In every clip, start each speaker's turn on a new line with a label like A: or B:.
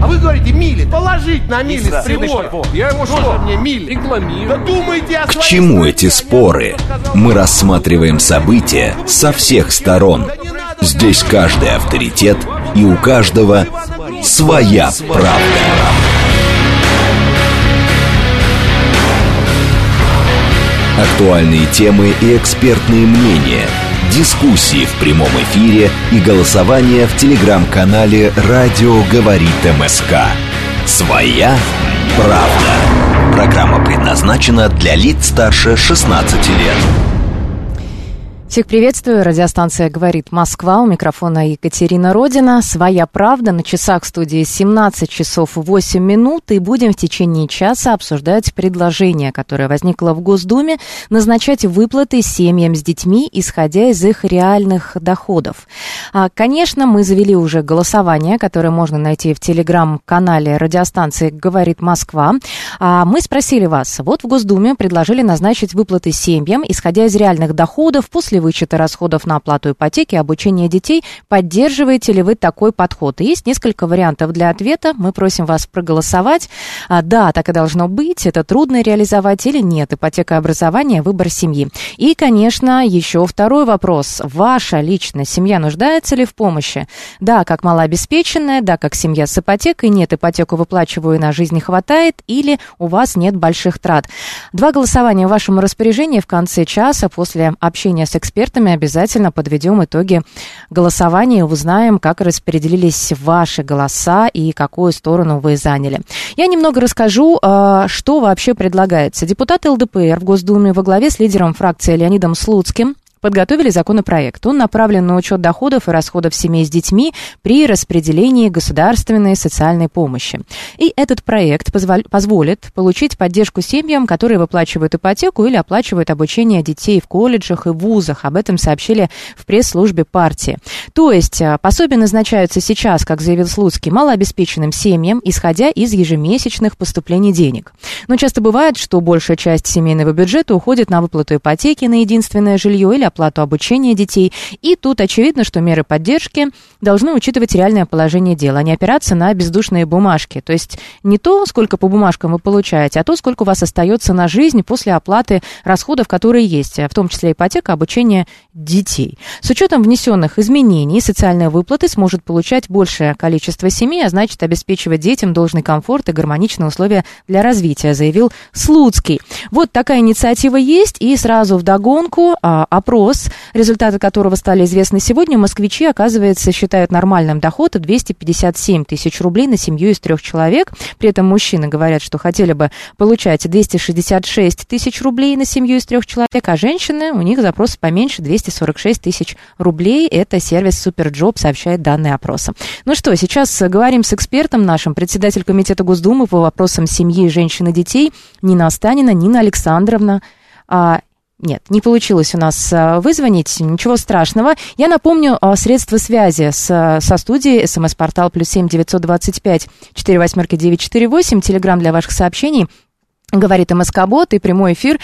A: вы говорите мили. Положить на мили с прибора.
B: Я его
A: Тоже мне мили.
B: рекламирую.
A: Да думайте о
C: К
A: своей
C: чему
A: стране,
C: эти
A: а не
C: споры?
A: то, что сказал
C: Мы
A: Путин.
C: рассматриваем события со всех сторон. Здесь каждый авторитет, и у каждого своя правда. Актуальные темы и экспертные мнения, дискуссии в прямом эфире и голосование в телеграм-канале «Радио говорит МСК». «Своя правда». Программа предназначена для лиц старше 16 лет.
D: Всех приветствую. Радиостанция «Говорит Москва». У микрофона Екатерина Родина. «Своя правда». На часах студии 17 часов 8 минут. И будем в течение часа обсуждать предложение, которое возникло в Госдуме, назначать выплаты семьям с детьми, исходя из их реальных доходов. Конечно, мы завели уже голосование, которое можно найти в телеграм-канале радиостанции «Говорит Москва». Мы спросили вас. Вот в Госдуме предложили назначить выплаты семьям, исходя из реальных доходов, после вычета расходов на оплату ипотеки, обучение детей. Поддерживаете ли вы такой подход? И есть несколько вариантов для ответа. Мы просим вас проголосовать. Да, так и должно быть. Это трудно реализовать или нет? Ипотека, образование, выбор семьи. И, конечно, еще второй вопрос. Ваша личная семья нуждается ли в помощи? Да, как малообеспеченная, да, как семья с ипотекой. Нет, ипотеку выплачиваю, на жизнь не хватает. Или у вас нет больших трат. 2 голосования в вашем распоряжении в конце часа. После общения с экспертами обязательно подведем итоги голосования и узнаем, как распределились ваши голоса и какую сторону вы заняли. Я немного расскажу, что вообще предлагается. Депутаты ЛДПР в Госдуме во главе с лидером фракции Леонидом Слуцким подготовили законопроект. Он направлен на учет доходов и расходов семей с детьми при распределении государственной социальной помощи. И этот проект позволит получить поддержку семьям, которые выплачивают ипотеку или оплачивают обучение детей в колледжах и вузах. Об этом сообщили в пресс-службе партии. То есть пособия назначаются сейчас, как заявил Слуцкий, малообеспеченным семьям, исходя из ежемесячных поступлений денег. Но часто бывает, что большая часть семейного бюджета уходит на выплату ипотеки на единственное жилье или оплату обучения детей. И тут очевидно, что меры поддержки должны учитывать реальное положение дела, а не опираться на бездушные бумажки. То есть не то, сколько по бумажкам вы получаете, а то, сколько у вас остается на жизнь после оплаты расходов, которые есть, в том числе ипотека, обучение детей. С учетом внесенных изменений социальные выплаты сможет получать большее количество семей, а значит обеспечивать детям должный комфорт и гармоничные условия для развития, заявил Слуцкий. Вот такая инициатива есть, и сразу вдогонку опрос, результаты которого стали известны сегодня. Москвичи, оказывается, считают нормальным доход 257 тысяч рублей на семью из 3 человек. При этом мужчины говорят, что хотели бы получать 266 тысяч рублей на семью из 3 человек, а женщины, у них запрос поменьше, 246 тысяч рублей. Это сервис Суперджоп сообщает данные опроса. Ну что, сейчас говорим с экспертом нашим, председатель комитета Госдумы по вопросам семьи, женщин и детей Нина Останина. Нина Александровна, нет, не получилось у нас вызвонить, ничего страшного. Я напомню средства связи со студией, СМС-портал +7 925 48 948, телеграм для ваших сообщений. Говорит МСК-бот и прямой эфир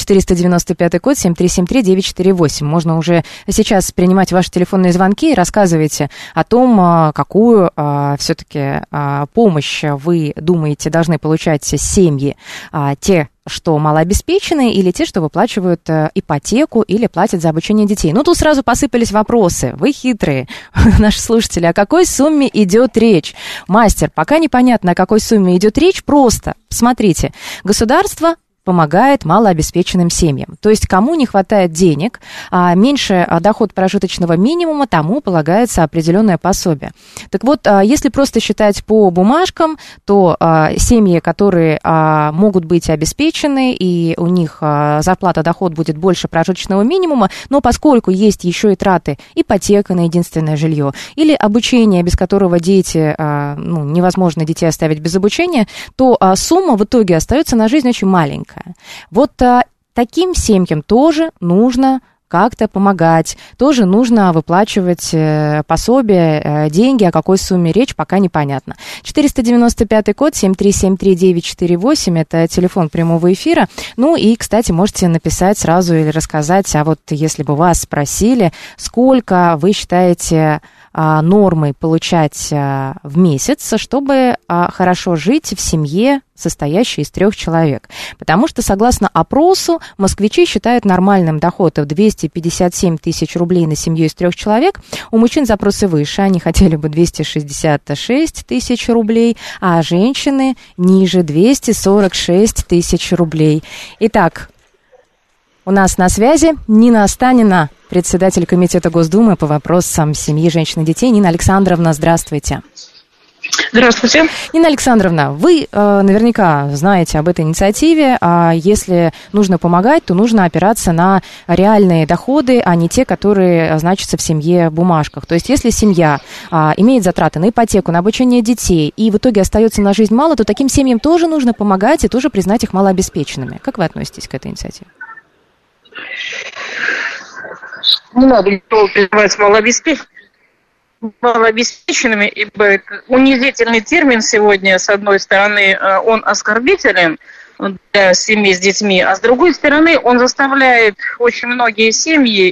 D: 495 код 7373948. Можно уже сейчас принимать ваши телефонные звонки и рассказывайте о том, какую все-таки помощь вы думаете должны получать семьи, те, что малообеспеченные, или те, что выплачивают ипотеку или платят за обучение детей. Ну, тут сразу посыпались вопросы. Вы хитрые, наши слушатели. О какой сумме идет речь? Мастер, пока непонятно, о какой сумме идет речь. Просто, смотрите, государство помогает малообеспеченным семьям. То есть кому не хватает денег, меньше доход прожиточного минимума, тому полагается определенное пособие. Так вот, если просто считать по бумажкам, то семьи, которые могут быть обеспечены, и у них зарплата, доход будет больше прожиточного минимума, но поскольку есть еще и траты, ипотека на единственное жилье, или обучение, без которого дети, невозможно детей оставить без обучения, то сумма в итоге остается на жизнь очень маленькая. Вот таким семьям тоже нужно как-то помогать, тоже нужно выплачивать пособие, деньги, о какой сумме речь, пока непонятно. 495 код 7373948, это телефон прямого эфира. Ну и, кстати, можете написать сразу или рассказать, а вот если бы вас спросили, сколько вы считаете нормой получать в месяц, чтобы хорошо жить в семье, состоящей из 3 человек. Потому что, согласно опросу, москвичи считают нормальным доход в 257 тысяч рублей на семью из 3 человек. У мужчин запросы выше, они хотели бы 266 тысяч рублей, а женщины ниже 246 тысяч рублей. Итак, у нас на связи Нина Останина, председатель Комитета Госдумы по вопросам семьи, женщин и детей. Нина Александровна, здравствуйте.
B: Здравствуйте.
D: Нина Александровна, вы наверняка знаете об этой инициативе, а если нужно помогать, то нужно опираться на реальные доходы, а не те, которые значатся в семье в бумажках. То есть если семья имеет затраты на ипотеку, на обучение детей, и в итоге остается на жизнь мало, то таким семьям тоже нужно помогать и тоже признать их малообеспеченными. Как вы относитесь к этой инициативе?
B: Не надо никого признавать малообеспеченными, ибо это унизительный термин сегодня, с одной стороны, он оскорбителен для семей с детьми, а с другой стороны, он заставляет очень многие семьи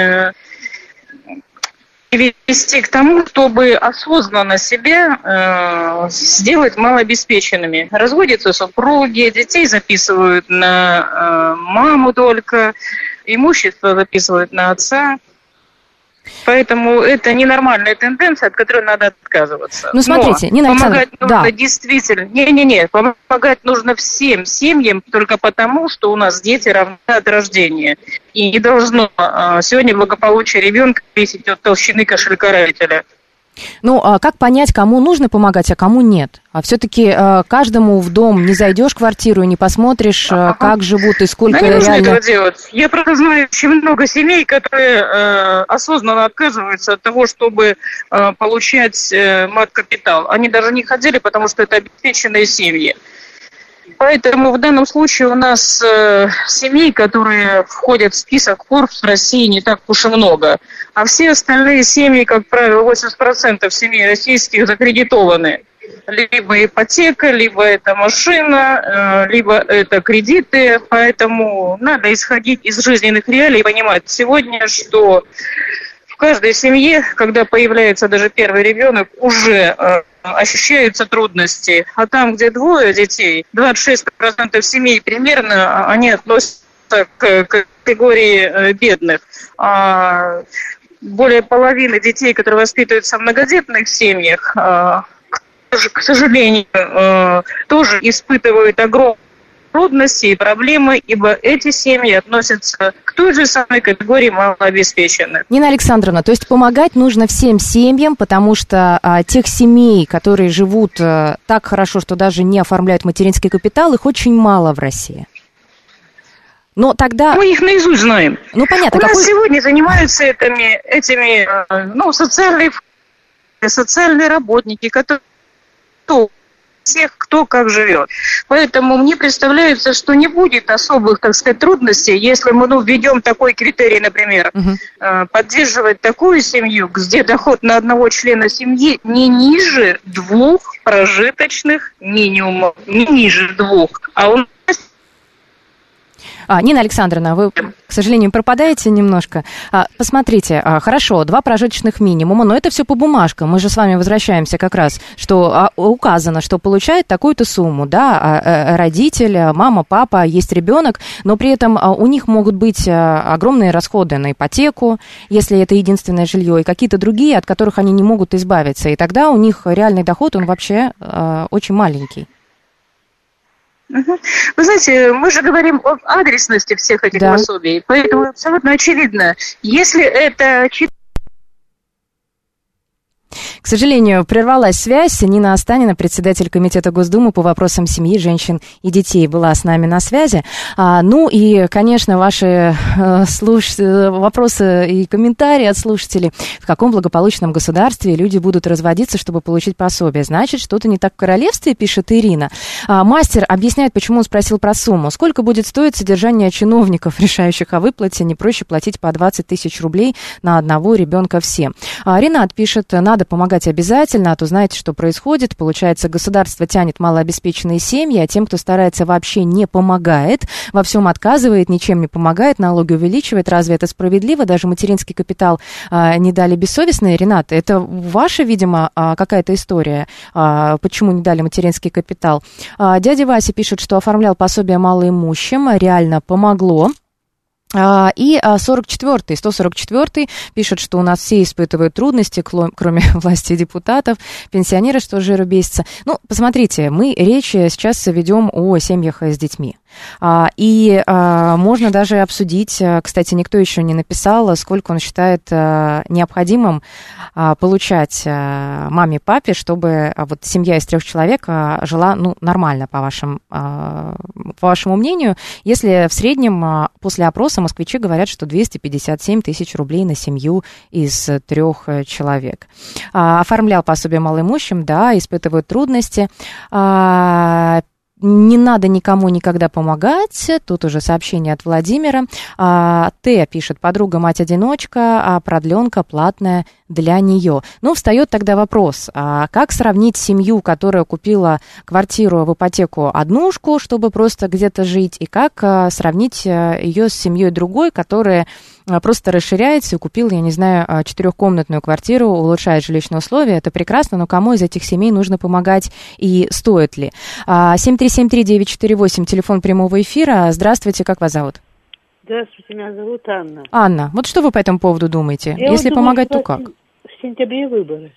B: вести к тому, чтобы осознанно себя сделать малообеспеченными. Разводятся супруги, детей записывают на маму только, имущество записывают на отца. Поэтому это ненормальная тенденция, от которой надо отказываться.
D: Ну, смотрите, Нина Александровна,
B: помогать нужно действительно... Помогать нужно всем семьям только потому, что у нас дети равны от рождения. И не должно сегодня благополучие ребенка зависеть от толщины кошелька родителя.
D: Ну, как понять, кому нужно помогать, а кому нет? А все-таки каждому в дом не зайдешь в квартиру и не посмотришь, как живут и сколько
B: не нужно
D: реально...
B: этого делать. Я просто знаю очень много семей, которые осознанно отказываются от того, чтобы получать мат-капитал. Они даже не хотели, потому что это обеспеченные семьи. Поэтому в данном случае у нас семей, которые входят в список Forbes в России, не так уж и много. А все остальные семьи, как правило, 80% семей российских закредитованы. Либо ипотека, либо это машина, либо это кредиты. Поэтому надо исходить из жизненных реалий и понимать сегодня, что в каждой семье, когда появляется даже первый ребенок, уже ощущаются трудности. А там, где 2 детей, 26% семей примерно, они относятся к категории бедных. А более половины детей, которые воспитываются в многодетных семьях, к сожалению, тоже испытывают огромные трудности и проблемы, ибо эти семьи относятся к той же самой категории малообеспеченных.
D: Нина Александровна, то есть помогать нужно всем семьям, потому что тех семей, которые живут так хорошо, что даже не оформляют материнский капитал, их очень мало в России. Но тогда...
B: Мы их наизусть знаем.
D: Ну, понятно.
B: У нас сегодня занимаются этими социальные работники, которые всех, кто как живет. Поэтому мне представляется, что не будет особых, так сказать, трудностей, если мы введем такой критерий, например, поддерживать такую семью, где доход на одного члена семьи не ниже 2 прожиточных минимумов, не ниже 2, а у нас...
D: Нина Александровна, вы, к сожалению, пропадаете немножко. Посмотрите, хорошо, 2 прожиточных минимума, но это все по бумажкам. Мы же с вами возвращаемся как раз, что указано, что получает такую-то сумму, да, родитель, мама, папа, есть ребенок, но при этом у них могут быть огромные расходы на ипотеку, если это единственное жилье, и какие-то другие, от которых они не могут избавиться. И тогда у них реальный доход, он вообще очень маленький.
B: Вы знаете, мы же говорим об адресности всех этих пособий, поэтому абсолютно очевидно, если это...
D: К сожалению, прервалась связь. Нина Останина, председатель Комитета Госдумы по вопросам семьи, женщин и детей, была с нами на связи. Ну и, конечно, ваши вопросы и комментарии от слушателей. В каком благополучном государстве люди будут разводиться, чтобы получить пособие? Значит, что-то не так в королевстве, пишет Ирина. Мастер объясняет, почему он спросил про сумму. Сколько будет стоить содержание чиновников, решающих о выплате? Не проще платить по 20 тысяч рублей на одного ребенка всем. Ренат пишет, надо помогать обязательно, а то знаете, что происходит. Получается, государство тянет малообеспеченные семьи, а тем, кто старается, вообще не помогает, во всем отказывает, ничем не помогает, налоги увеличивает. Разве это справедливо? Даже материнский капитал не дали бессовестные. Ренат, это ваша, видимо, какая-то история, почему не дали материнский капитал. Дядя Вася пишет, что оформлял пособие малоимущим, реально помогло. И 144-й пишет, что у нас все испытывают трудности, кроме власти и депутатов, пенсионеры, что жиру бесится. Ну, посмотрите, мы речь сейчас ведем о семьях с детьми. И можно даже обсудить, кстати, никто еще не написал, сколько он считает необходимым получать маме, папе, чтобы вот семья из 3 человек жила, ну, нормально, по вашему мнению. Если в среднем после опроса москвичи говорят, что 257 тысяч рублей на семью из 3 человек. Оформлял пособие малоимущим, да, испытывают трудности. Не надо никому никогда помогать. Тут уже сообщение от Владимира. Т пишет: подруга мать-одиночка, а продленка платная для нее. Ну, встает тогда вопрос, как сравнить семью, которая купила квартиру в ипотеку однушку, чтобы просто где-то жить, и как сравнить ее с семьей другой, которая просто расширяется и купила, я не знаю, 4-комнатную квартиру, улучшает жилищные условия. Это прекрасно, но кому из этих семей нужно помогать и стоит ли? 7373948, телефон прямого эфира. Здравствуйте, как вас зовут?
E: Здравствуйте, меня зовут Анна.
D: Анна, вот что вы по этому поводу думаете? Если
E: думаю,
D: помогать, то как?
E: В сентябре выборы.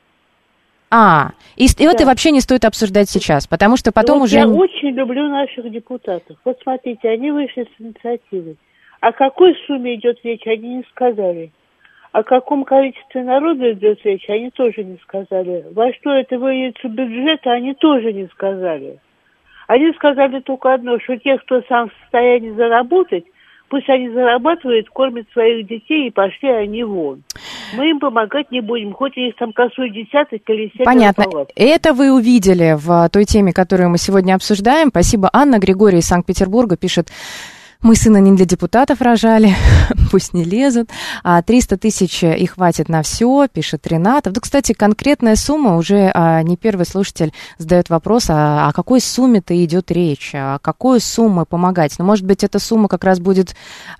D: И это вообще не стоит обсуждать сейчас, потому что потом
E: вот
D: уже...
E: Я очень люблю наших депутатов. Вот смотрите, они вышли с инициативой. О какой сумме идет речь, они не сказали. О каком количестве народа идет речь, они тоже не сказали. Во что это выльется бюджет, они тоже не сказали. Они сказали только одно, что те, кто сам в состоянии заработать, пусть они зарабатывают, кормят своих детей, и пошли они вон. Мы им помогать не будем, хоть их там косой десяток или 7.
D: Понятно. Это вы увидели в той теме, которую мы сегодня обсуждаем. Спасибо, Анна. Григорий из Санкт-Петербурга пишет: мы сына не для депутатов рожали, пусть не лезут. 300 тысяч и хватит на все, пишет Ренат. Да, кстати, конкретная сумма, уже не первый слушатель задает вопрос, о какой сумме-то идет речь, о какой сумме помогать. Но, может быть, эта сумма как раз будет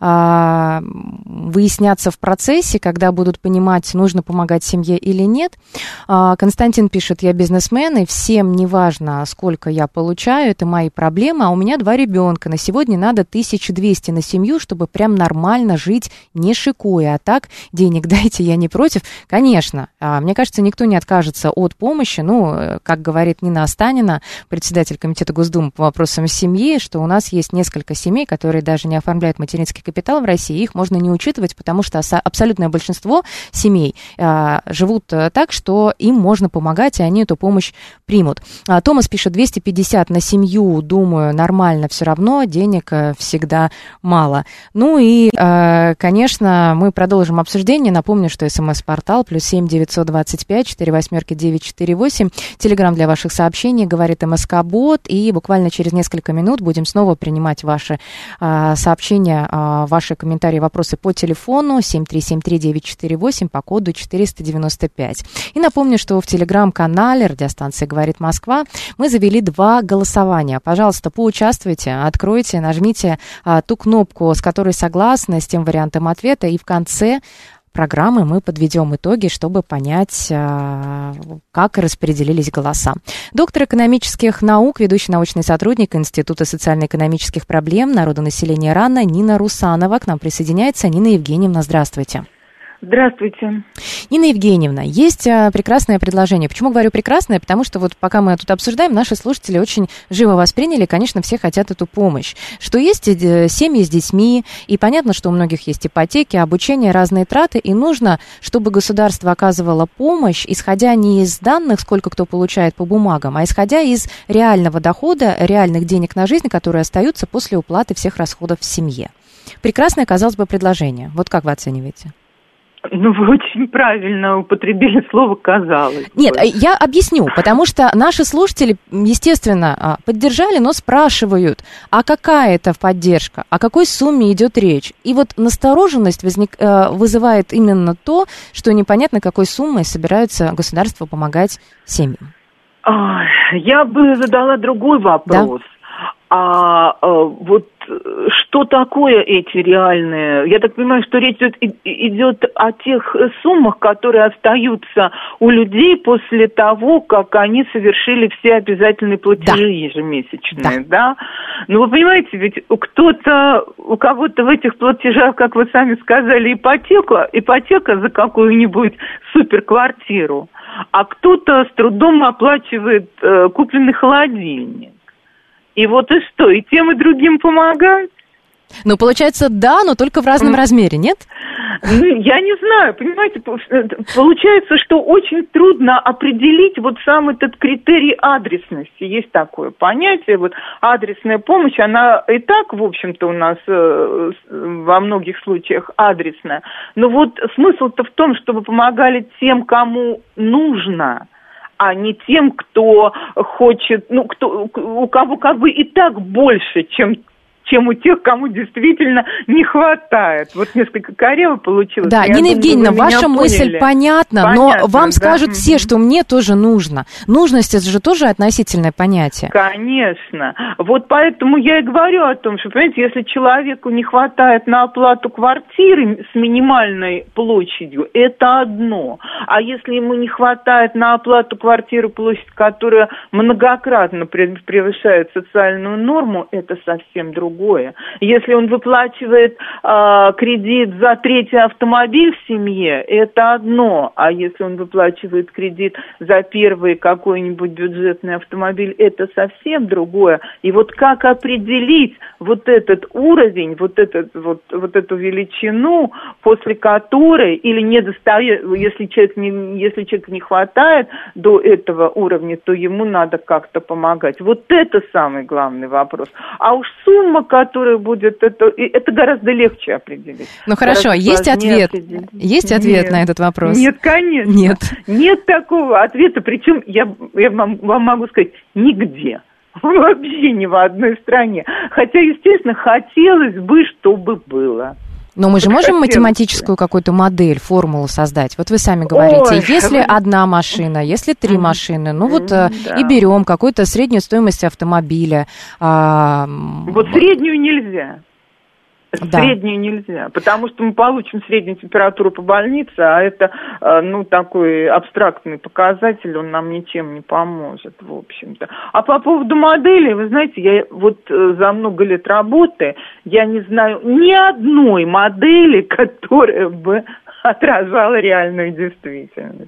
D: выясняться в процессе, когда будут понимать, нужно помогать семье или нет. Константин пишет: я бизнесмен, и всем не важно, сколько я получаю, это мои проблемы, а у меня 2 ребенка, на сегодня надо 1200 на семью, чтобы прям нормально жить, не шикуя. А так, денег дайте, я не против. Конечно, мне кажется, никто не откажется от помощи. Ну, как говорит Нина Останина, председатель комитета Госдумы по вопросам семьи, что у нас есть несколько семей, которые даже не оформляют материнский капитал в России. Их можно не учитывать, потому что абсолютное большинство семей живут так, что им можно помогать, и они эту помощь примут. Томас пишет: 250 на семью, думаю, нормально все равно, денег всегда мало. Ну и, конечно, мы продолжим обсуждение. Напомню, что СМС-портал +7 925 48 948. Телеграм для ваших сообщений, говорит МСК-бот. И буквально через несколько минут будем снова принимать ваши сообщения, ваши комментарии, вопросы по телефону 7373948 по коду 495. И напомню, что в телеграм-канале радиостанции «Говорит Москва» мы завели 2 голосования. Пожалуйста, поучаствуйте, откройте, нажмите ту кнопку, с которой согласны, с тем вариантом ответа, и в конце программы мы подведем итоги, чтобы понять, как распределились голоса. Доктор экономических наук, ведущий научный сотрудник Института социально-экономических проблем народонаселения РАН Нина Русанова к нам присоединяется. Нина Евгеньевна, здравствуйте.
B: Здравствуйте.
D: Нина Евгеньевна, есть прекрасное предложение. Почему говорю прекрасное? Потому что вот пока мы тут обсуждаем, наши слушатели очень живо восприняли, конечно, все хотят эту помощь. Что есть семьи с детьми, и понятно, что у многих есть ипотеки, обучение, разные траты, и нужно, чтобы государство оказывало помощь, исходя не из данных, сколько кто получает по бумагам, а исходя из реального дохода, реальных денег на жизнь, которые остаются после уплаты всех расходов в семье. Прекрасное, казалось бы, предложение. Вот как вы оцениваете?
F: Ну, вы очень правильно употребили слово «казалось».
D: Нет, я объясню, потому что наши слушатели, естественно, поддержали, но спрашивают, а какая это поддержка, о какой сумме идет речь? И вот настороженность вызывает именно то, что непонятно, какой суммой собираются государства помогать семьям.
F: Я бы задала другой вопрос. Да? Вот что такое эти реальные? Я так понимаю, что речь идет о тех суммах, которые остаются у людей после того, как они совершили все обязательные платежи ежемесячные, да? Но вы понимаете, ведь у кого-то в этих платежах, как вы сами сказали, ипотека за какую-нибудь суперквартиру, а кто-то с трудом оплачивает купленный холодильник. И вот и что, и тем, и другим помогать?
D: Ну, получается, да, но только в разном размере, нет?
F: Ну, я не знаю, понимаете, получается, что очень трудно определить вот сам этот критерий адресности. Есть такое понятие, вот адресная помощь, она и так, в общем-то, у нас во многих случаях адресная. Но вот смысл-то в том, чтобы помогали тем, кому нужно, а не тем, кто хочет, у кого как бы и так больше, чем у тех, кому действительно не хватает. Вот несколько корево получилось.
D: Да, Нина Евгеньевна, ваша мысль понятна, но вам скажут все, что мне тоже нужно. Нужность – это же тоже относительное понятие.
F: Конечно. Вот поэтому я и говорю о том, что, понимаете, если человеку не хватает на оплату квартиры с минимальной площадью, это одно. А если ему не хватает на оплату квартиры, площадь, которая многократно превышает социальную норму, это совсем другое. Если он выплачивает кредит за третий автомобиль в семье, это одно. А если он выплачивает кредит за первый какой-нибудь бюджетный автомобиль, это совсем другое. И вот как определить вот этот уровень, вот эту величину, после которой или не достает, если человеку не хватает до этого уровня, то ему надо как-то помогать. Вот это самый главный вопрос. А уж сумма, которая будет, это гораздо легче определить.
D: Ну хорошо, есть ответ? Есть ответ на этот вопрос?
F: Нет, конечно. Нет такого ответа, причем я вам могу сказать, нигде. Вообще ни в одной стране. Хотя, естественно, хотелось бы, чтобы было.
D: Но мы же можем математическую какую-то модель, формулу создать? Вот вы сами говорите, если одна машина, если 3 машины, ну вот и берем какую-то среднюю стоимость автомобиля.
F: Вот среднюю нельзя. Среднюю нельзя, потому что мы получим среднюю температуру по больнице, а это, такой абстрактный показатель, он нам ничем не поможет, в общем-то. А по поводу модели, вы знаете, я вот за много лет работы, я не знаю ни одной модели, которая бы отражала реальную действительность.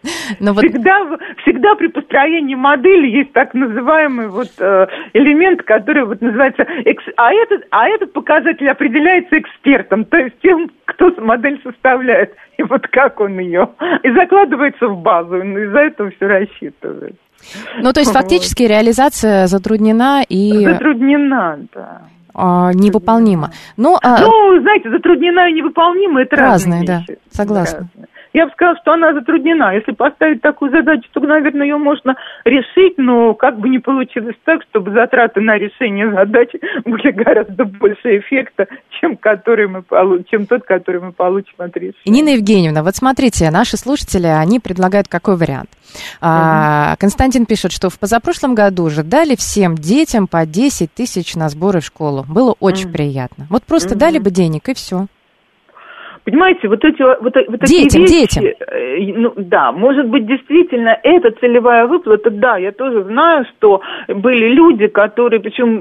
F: Всегда при построении модели есть так называемый элемент, который называется... А этот показатель определяется экспертом, то есть тем, кто модель составляет, и вот как он ее... И закладывается в базу, и из-за этого все рассчитывает.
D: Ну, то есть фактически реализация затруднена и...
F: Затруднена, да.
D: Невыполнима.
F: Знаете, затруднена и невыполнима – это разные вещи.
D: Да, согласна.
F: Разные. Я бы сказала, что она затруднена. Если поставить такую задачу, то, наверное, ее можно решить, но как бы не получилось так, чтобы затраты на решение задачи были гораздо больше эффекта, чем тот, который мы получим от решения.
D: Нина Евгеньевна, вот смотрите, наши слушатели, они предлагают какой вариант. Константин пишет, что в позапрошлом году уже дали всем детям по 10 тысяч на сборы в школу. Было очень приятно. Вот просто дали бы денег, и все.
F: Понимаете, вот такие вещи, да, может быть, действительно, это целевая выплата, да, я тоже знаю, что были люди, которые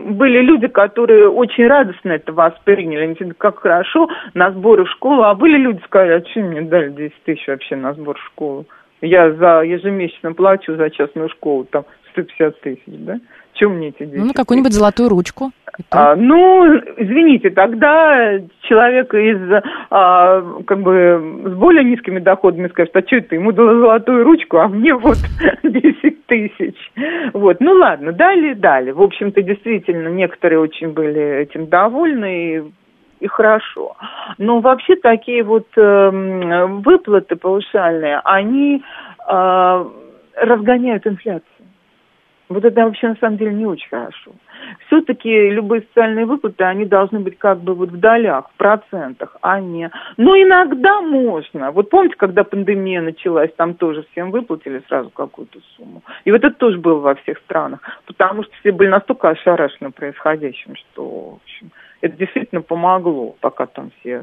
F: очень радостно это восприняли, они сказали, как хорошо, на сборы в школу, а были люди, сказали, а что мне дали 10 тысяч вообще на сбор в школу? Я ежемесячно плачу за частную школу, там, 150 тысяч, да? Чем мне эти 10 тысяч?
D: Какую-нибудь золотую ручку.
F: Извините, тогда человек с более низкими доходами скажет, а что это, ему дала золотую ручку, а мне 10 тысяч. Ладно, дали. В общем-то, действительно, некоторые очень были этим довольны, и хорошо. Но вообще такие вот выплаты паушальные, они разгоняют инфляцию. Вот это вообще на самом деле не очень хорошо. Все-таки любые социальные выплаты, они должны быть как бы вот в долях, в процентах, а не... Но иногда можно. Вот помните, когда пандемия началась, там тоже всем выплатили сразу какую-то сумму. И вот это тоже было во всех странах. Потому что все были настолько ошарашены происходящим, что, в общем, это действительно помогло, пока там все...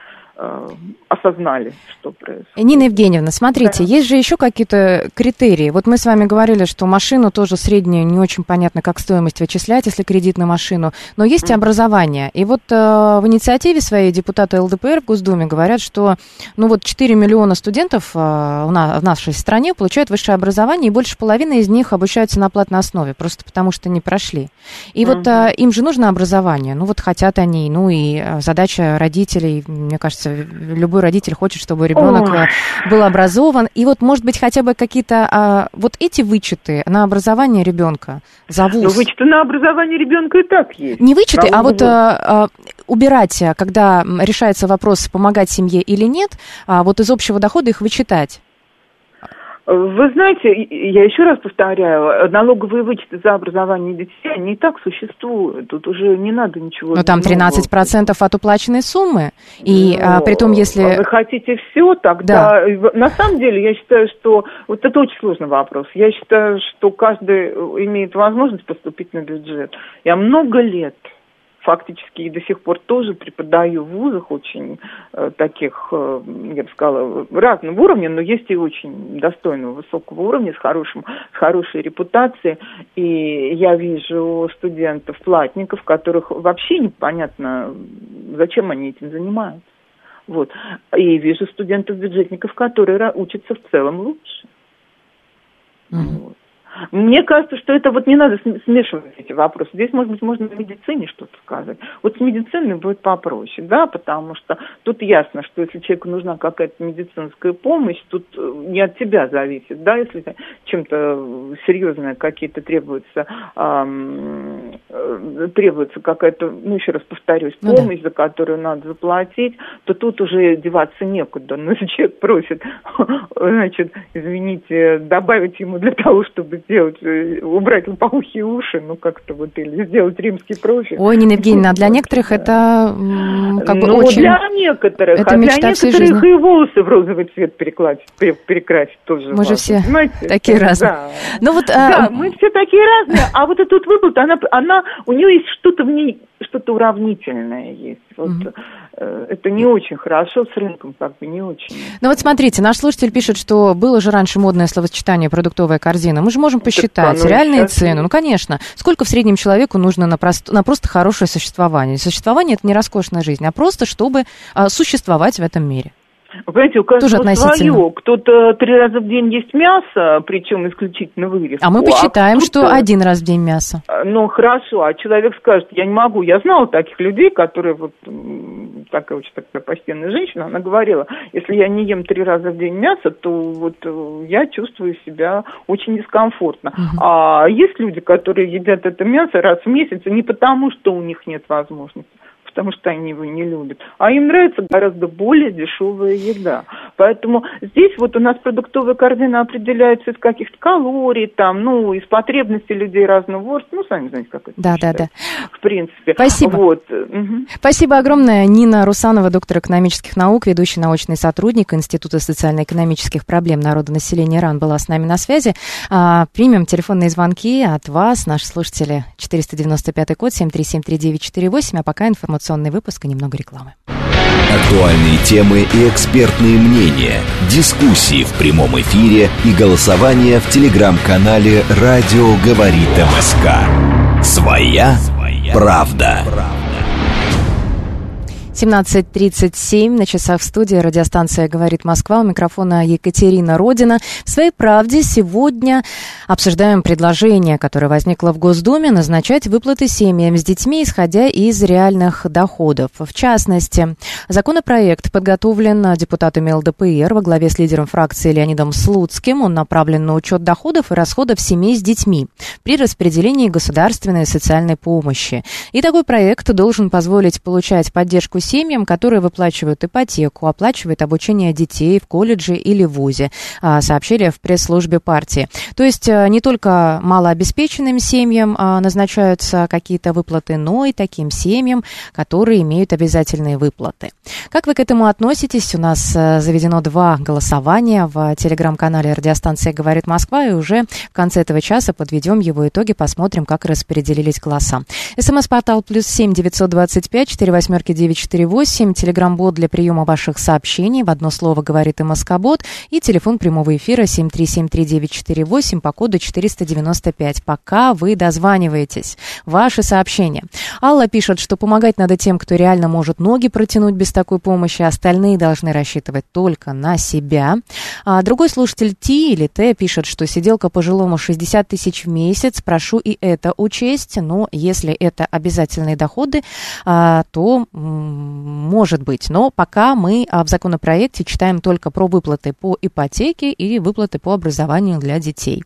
F: осознали, что происходит.
D: Нина Евгеньевна, смотрите, есть же еще какие-то критерии. Вот мы с вами говорили, что машину тоже среднюю не очень понятно, как стоимость вычислять, если кредит на машину, но есть и образование. И вот в инициативе своей депутаты ЛДПР в Госдуме говорят, что 4 миллиона студентов в нашей стране получают высшее образование, и больше половины из них обучаются на платной основе, просто потому что не прошли. И вот им же нужно образование, хотят они, и задача родителей, мне кажется, любой родитель хочет, чтобы ребенок был образован. И вот, может быть, хотя бы какие-то вот эти вычеты на образование ребенка за вуз.
F: Но вычеты на образование ребенка и так есть.
D: Не вычеты, а вот убирать, когда решается вопрос, помогать семье или нет, вот из общего дохода их вычитать.
F: Вы знаете, я еще раз повторяю, налоговые вычеты за образование детей, они и так существуют. Тут уже не надо ничего.
D: Но там 13% от уплаченной суммы. И притом, если...
F: Вы хотите все, тогда... Да. На самом деле, я считаю, что... Вот это очень сложный вопрос. Я считаю, что каждый имеет возможность поступить на бюджет. Я много лет... Фактически и до сих пор тоже преподаю в вузах очень таких, я бы сказала, разного уровня, но есть и очень достойного, высокого уровня, с хорошей репутацией. И я вижу студентов-платников, которых вообще непонятно, зачем они этим занимаются. Вот. И вижу студентов-бюджетников, которые учатся в целом лучше. Вот. Мне кажется, что это вот не надо смешивать эти вопросы. Здесь, может быть, можно в медицине что-то сказать. Вот с медициной будет попроще, да, потому что тут ясно, что если человеку нужна какая-то медицинская помощь, тут не от тебя зависит, да, если чем-то серьезное какие-то требуется какая-то, еще раз повторюсь, помощь, за которую надо заплатить, то тут уже деваться некуда. Но если человек просит, значит, извините, добавить ему для того, чтобы убрать лопоухие уши, как-то вот, или сделать римский профиль.
D: Ой, Нина Евгеньевна, а для некоторых это очень...
F: для некоторых,
D: это мечта всей жизни.
F: И волосы в розовый цвет перекрасить тоже.
D: Мы же все такие разные.
F: Да. Мы все такие разные, а вот эта вот выплата, она у нее есть что-то в ней, что-то уравнительное есть. Вот это не очень хорошо, с рынком как бы не очень.
D: Ну вот смотрите, наш слушатель пишет, что было же раньше модное словосочетание «продуктовая корзина». Мы же можем посчитать реальные цены. Конечно. Сколько в среднем человеку нужно на просто хорошее существование? Существование – это не роскошная жизнь, а просто чтобы существовать в этом мире.
F: Вы понимаете, у каждого свое. Кто-то 3 раза в день ест мясо, причем исключительно вырезку.
D: А мы посчитаем, что 1 раз в день мясо.
F: Ну, хорошо, а человек скажет, я не могу. Я знала таких людей, которые вот такая очень такая почтенная женщина, она говорила, если я не ем 3 раза в день мясо, то вот я чувствую себя очень дискомфортно. А есть люди, которые едят это мясо раз в месяц, и не потому, что у них нет возможности, потому что они его не любят. А им нравится гораздо более дешевая еда. Поэтому здесь вот у нас продуктовая корзина определяется из каких-то калорий, там, из потребностей людей разного возраста. Сами знаете, как это считается. В принципе.
D: Спасибо.
F: Вот.
D: Спасибо огромное. Нина Русанова, доктор экономических наук, ведущий научный сотрудник Института социально-экономических проблем народонаселения РАН, была с нами на связи. Примем телефонные звонки от вас, наши слушатели. 495 код 7373948, а пока информационный выпуск и немного рекламы.
C: Актуальные темы и экспертные мнения, дискуссии в прямом эфире и голосование в телеграм-канале «Радио говорит МСК». Своя правда.
D: 17:37 на часах в студии радиостанция «Говорит Москва». У микрофона Екатерина Родина. В «Своей правде» сегодня обсуждаем предложение, которое возникло в Госдуме, назначать выплаты семьям с детьми, исходя из реальных доходов. В частности, законопроект подготовлен депутатами ЛДПР во главе с лидером фракции Леонидом Слуцким. Он направлен на учет доходов и расходов семей с детьми при распределении государственной и социальной помощи. И такой проект должен позволить получать поддержку семьям, которые выплачивают ипотеку, оплачивают обучение детей в колледже или вузе, сообщили в пресс-службе партии. То есть не только малообеспеченным семьям назначаются какие-то выплаты, но и таким семьям, которые имеют обязательные выплаты. Как вы к этому относитесь? У нас заведено 2 голосования в телеграм-канале радиостанции «Говорит Москва», и уже в конце этого часа подведем его итоги, посмотрим, как распределились голоса. СМС-портал +7 925 48 948, телеграм-бот для приема ваших сообщений, в одно слово «Говорит» и «Москобот», и телефон прямого эфира 7373948 по коду 495. Пока вы дозваниваетесь. Ваши сообщения. Алла пишет, что помогать надо тем, кто реально может ноги протянуть без такой помощи, остальные должны рассчитывать только на себя. Другой слушатель Т пишет, что сиделка пожилому 60 тысяч в месяц, прошу и это учесть, но если это обязательные доходы, то может быть. Но пока мы в законопроекте читаем только про выплаты по ипотеке и выплаты по образованию для детей.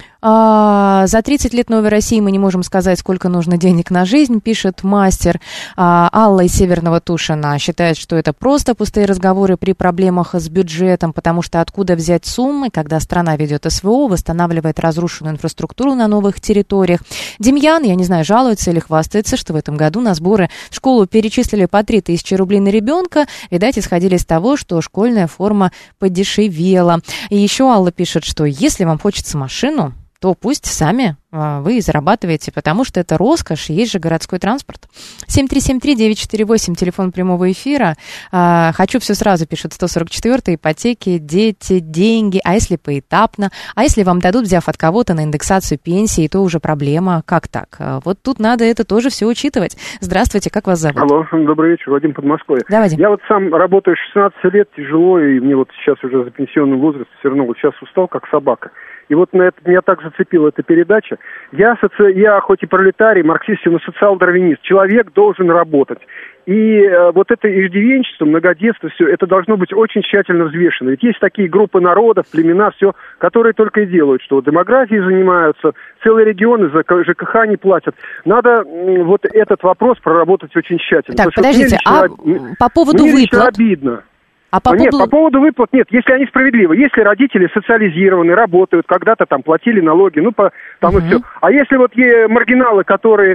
D: За 30 лет Новой России мы не можем сказать, сколько нужно денег на жизнь, пишет мастер. Алла из Северного Тушина считает, что это просто пустые разговоры при проблемах с бюджетом, потому что откуда взять суммы, когда страна ведет СВО, восстанавливает разрушенную инфраструктуру на новых территориях. Демьян, я не знаю, жалуется или хвастается, что в этом году на сборы в школу перечислили по 3000 рублей на ребенка. Видать, исходили из того, что школьная форма подешевела. И еще Алла пишет, что если вам хочется машину, то пусть сами вы и зарабатываете, потому что это роскошь, есть же городской транспорт. 7373948, телефон прямого эфира. Хочу все сразу, пишет 144, ипотеки, дети, деньги, а если поэтапно, а если вам дадут, взяв от кого-то на индексацию пенсии, то уже проблема, как так? Вот тут надо это тоже все учитывать. Здравствуйте, как вас зовут?
G: Алло, добрый вечер, Вадим, Подмосковье.
D: Да, Вадим.
G: Я вот сам работаю 16 лет, тяжело, и мне вот сейчас уже за пенсионный возраст все равно, вот сейчас устал, как собака. И вот на это меня так зацепила эта передача. Я хоть и пролетарий, марксист, но социал-дарвинист. Человек должен работать. И вот это иждивенчество, многодетство, все, это должно быть очень тщательно взвешено. Ведь есть такие группы народов, племена, все, которые только и делают, что демографией занимаются, целые регионы за ЖКХ не платят. Надо вот этот вопрос проработать очень тщательно.
D: Так, подождите, по поводу выплат?
G: Обидно.
D: Нет,
G: по поводу выплат нет, если они справедливы, если родители социализированы, работают, когда-то там платили налоги, и все. А если вот маргиналы, которые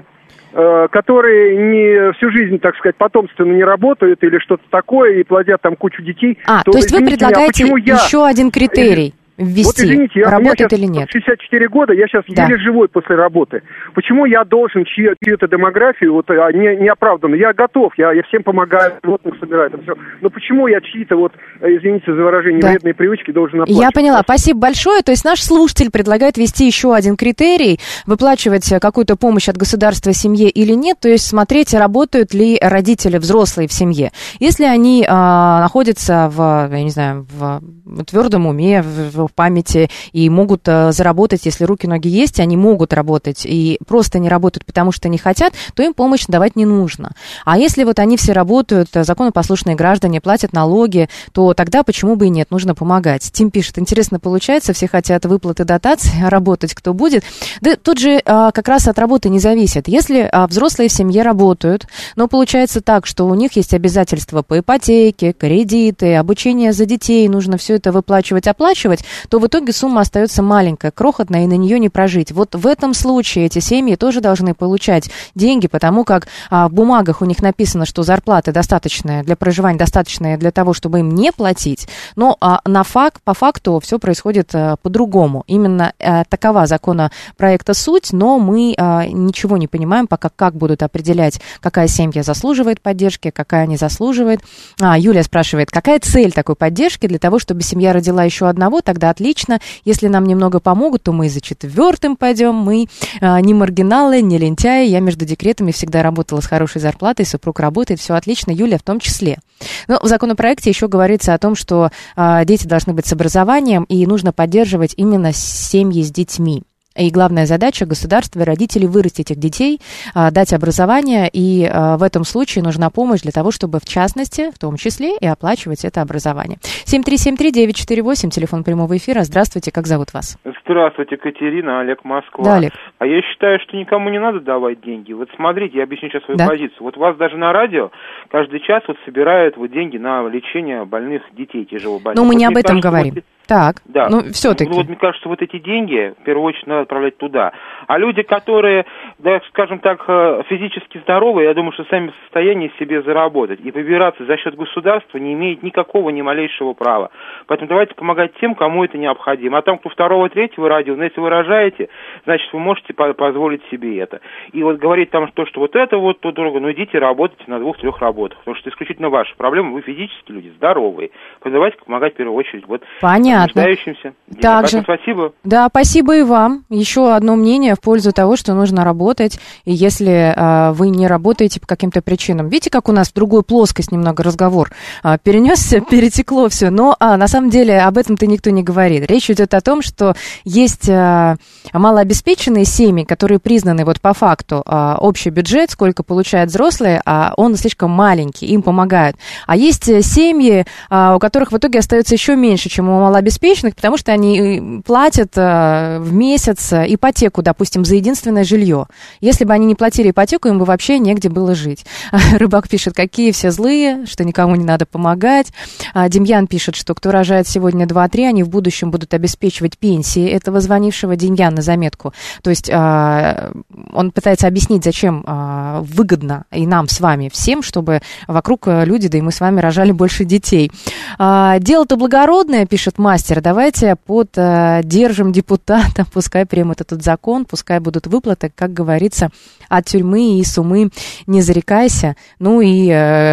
G: не всю жизнь, так сказать, потомственно не работают или что-то такое и плодят там кучу детей.
D: То есть вы предлагаете еще один критерий ввести,
G: вот, извините,
D: работает или нет?
G: 64 года, я сейчас еле живой после работы. Почему я должен чью-то демографию, неоправданно, я готов, я всем помогаю, животных собираю, это все. Но почему я чьи-то, извините за выражение, вредные привычки должен оплачивать?
D: Я поняла, спасибо большое. То есть наш слушатель предлагает ввести еще один критерий, выплачивать какую-то помощь от государства семье или нет, то есть смотреть, работают ли родители взрослые в семье. Если они находятся в твердом уме, в памяти и могут заработать, если руки, ноги есть, они могут работать и просто не работают, потому что не хотят, то им помощь давать не нужно. А если они все работают, законопослушные граждане, платят налоги, то тогда почему бы и нет, нужно помогать. Тим пишет, интересно получается, все хотят выплаты дотаций, а работать кто будет? Да тут же как раз от работы не зависит. Если взрослые в семье работают, но получается так, что у них есть обязательства по ипотеке, кредиты, обучение за детей, нужно все это выплачивать, оплачивать, то в итоге сумма остается маленькая, крохотная, и на нее не прожить. Вот в этом случае эти семьи тоже должны получать деньги, потому как в бумагах у них написано, что зарплата достаточная для проживания, достаточная для того, чтобы им не платить, но по факту все происходит по-другому. Именно такова законопроекта суть, но мы ничего не понимаем пока, как будут определять, какая семья заслуживает поддержки, какая не заслуживает. Юлия спрашивает, какая цель такой поддержки для того, чтобы семья родила еще одного, тогда это отлично. Если нам немного помогут, то мы и за 4-м пойдем. Мы не маргиналы, не лентяи. Я между декретами всегда работала с хорошей зарплатой, супруг работает, все отлично, Юлия в том числе. Но в законопроекте еще говорится о том, что дети должны быть с образованием, и нужно поддерживать именно семьи с детьми. И главная задача государства и родителей вырастить этих детей, дать образование, и в этом случае нужна помощь для того, чтобы, в частности, в том числе, и оплачивать это образование. 7373948, телефон прямого эфира. Здравствуйте, как зовут вас?
H: Здравствуйте, Катерина, Олег, Москва.
D: Да, Олег.
H: А я считаю, что никому не надо давать деньги. Вот смотрите, я объясню сейчас свою позицию. Вот у вас даже на радио каждый час вот собирают вот деньги на лечение больных детей, тяжелобольных.
D: Но мы
H: вот
D: не об этом говорим. Вот... Так,
H: да.
D: Ну все-таки.
H: Вот мне кажется, вот эти деньги, в первую очередь, надо отправлять туда. А люди, которые, да, скажем так, физически здоровые, я думаю, что сами в состоянии себе заработать. И побираться за счет государства не имеет никакого, ни малейшего права. Поэтому давайте помогать тем, кому это необходимо. А там, кто 2-3 радио, если вы рожаете, значит, вы можете позволить себе это. И вот говорить там, что вот это вот, то другое, ну идите работайте на 2-3 работах. Потому что это исключительно ваша проблема, вы физически люди, здоровые. Поэтому давайте помогать в первую очередь. Вот.
D: Понятно.
H: Нуждающимся.
D: Также.
H: Спасибо.
D: Да, спасибо и вам. Еще одно мнение в пользу того, что нужно работать. И если вы не работаете по каким-то причинам. Видите, как у нас в другую плоскость немного разговор перенесся, перетекло все. Но на самом деле об этом-то никто не говорит. Речь идет о том, что есть малообеспеченные семьи, которые признаны вот по факту общий бюджет, сколько получают взрослые, а он слишком маленький, им помогают. А есть семьи, у которых в итоге остается еще меньше, чем у малообеспеченных, потому что они платят в месяц ипотеку, допустим, за единственное жилье. Если бы они не платили ипотеку, им бы вообще негде было жить. Рыбак пишет, какие все злые, что никому не надо помогать. Демьян пишет, что кто рожает сегодня 2-3, они в будущем будут обеспечивать пенсии этого звонившего. Демьян на заметку. То есть он пытается объяснить, зачем выгодно и нам с вами всем, чтобы вокруг люди, да и мы с вами рожали больше детей. Дело-то благородное, пишет мастер, давайте поддержим депутата, пускай примут этот закон, пускай будут выплаты, как говорится, от тюрьмы и с умы не зарекайся. Ну и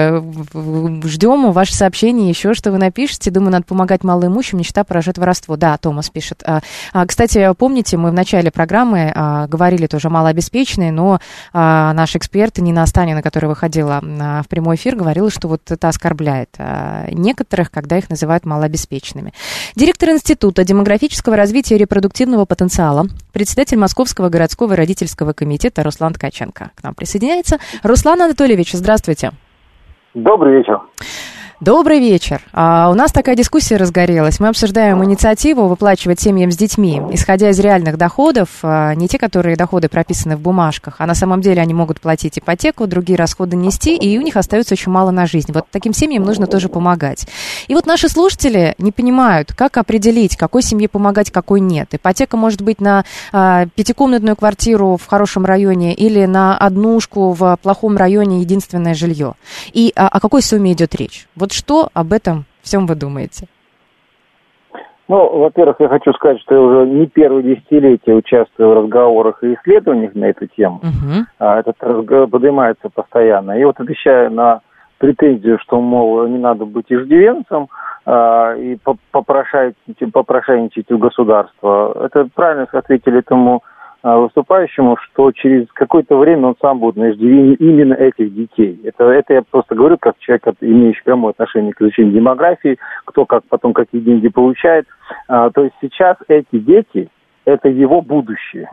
D: ждем ваши сообщения, еще что вы напишете. Думаю, надо помогать малоимущим, нищета поражает воровство. Да, Томас пишет. Кстати, помните, мы в начале программы говорили тоже малообеспеченные, но наш эксперт Нина Останина, которая выходила в прямой эфир, говорила, что вот это оскорбляет некоторых, когда их называют малообеспеченными. Директор Института демографического развития и репродуктивного потенциала, председатель Московского городского родительского комитета Руслан Ткаченко к нам присоединяется. Руслан Анатольевич, здравствуйте.
I: Добрый вечер.
D: Добрый вечер. У нас такая дискуссия разгорелась. Мы обсуждаем инициативу выплачивать семьям с детьми, исходя из реальных доходов, не те, которые доходы прописаны в бумажках, а на самом деле они могут платить ипотеку, другие расходы нести, и у них остается очень мало на жизнь. Вот таким семьям нужно тоже помогать. И вот наши слушатели не понимают, как определить, какой семье помогать, какой нет. Ипотека может быть на 5-комнатную квартиру в хорошем районе или на однушку в плохом районе, единственное жилье. И о какой сумме идет речь? Вот что об этом всем вы думаете?
I: Ну, во-первых, я хочу сказать, что я уже не первое десятилетие участвую в разговорах и исследованиях на эту тему. Этот разговор поднимается постоянно. И вот отвечая на претензию, что, мол, не надо быть иждивенцем и попрошайничать у государства, это правильно ответили этому выступающему, что через какое-то время он сам будет на иждивении именно этих детей. Это я просто говорю как человек, имеющий прямое отношение к изучению демографии, кто как потом какие деньги получает. То есть сейчас эти дети – это его будущее.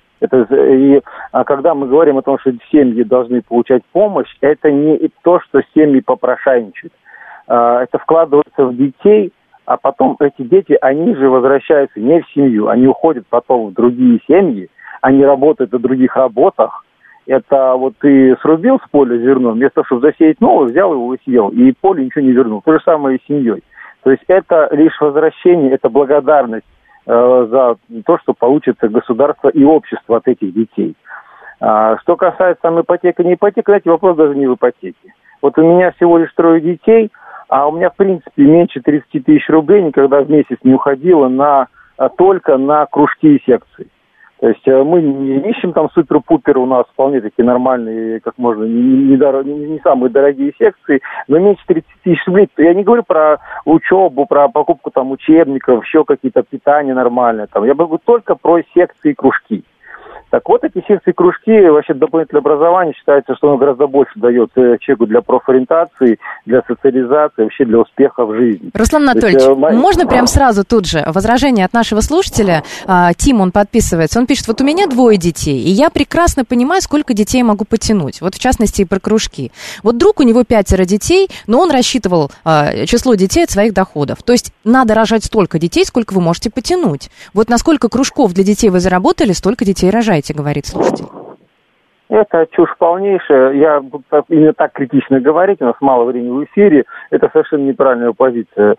I: Когда мы говорим о том, что семьи должны получать помощь, это не то, что семьи попрошайничают. Это вкладывается в детей, а потом эти дети, они же возвращаются не в семью, они уходят потом в другие семьи, они работают на других работах. Это вот ты срубил с поля зерно, вместо того, чтобы засеять новое, взял его и съел, и поле ничего не вернул. То же самое и с семьей. То есть это лишь возвращение, это благодарность за то, что получит государство и общество от этих детей. Что касается там ипотека, не ипотека, знаете, вопрос даже не в ипотеке. Вот у меня всего лишь 3 детей, а у меня, в принципе, меньше 30 тысяч рублей никогда в месяц не уходило только на кружки и секции. То есть мы не ищем там супер-пупер, у нас вполне такие нормальные, как можно, не самые дорогие секции, но меньше 30 тысяч рублей. Я не говорю про учебу, про покупку там учебников, еще какие-то питания нормальные. Там. Я говорю только про секции и кружки. Так вот, эти секции и кружки, вообще дополнительное образование считается, что оно гораздо больше дает человеку для профориентации, для социализации, вообще для успеха в жизни.
D: Руслан Анатольевич, можно прям сразу тут же возражение от нашего слушателя? Тим, он подписывается, он пишет, вот у меня 2 детей, и я прекрасно понимаю, сколько детей могу потянуть, вот в частности и про кружки. Вот друг, у него 5 детей, но он рассчитывал число детей от своих доходов. То есть надо рожать столько детей, сколько вы можете потянуть. Вот насколько кружков для детей вы заработали, столько детей рожаете, говорит слушатель.
I: Это чушь полнейшая. Я буду именно так критично говорить, у нас мало времени в эфире. Это совершенно неправильная позиция.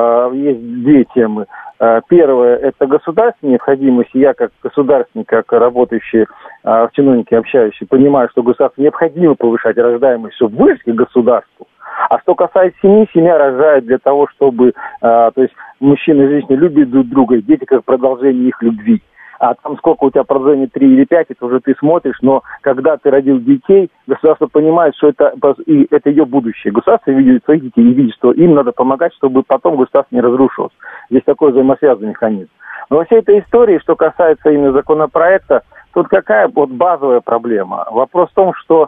I: Есть 2 темы. Первое – это государственная необходимость. Я как государственник, как работающий в чиновнике, общающий, понимаю, что государству необходимо повышать рождаемость, чтобы вырасти к государству. А что касается семьи, семья рожает для того, чтобы то есть мужчина и женщина любят друг друга, дети как продолжение их любви. А там сколько у тебя продолжение 3 или 5, это уже ты смотришь, но когда ты родил детей, государство понимает, что это ее будущее. Государство видит своих детей и видит, что им надо помогать, чтобы потом государство не разрушилось. Здесь такой взаимосвязанный механизм. Но во всей этой истории, что касается именно законопроекта, тут какая вот базовая проблема? Вопрос в том, что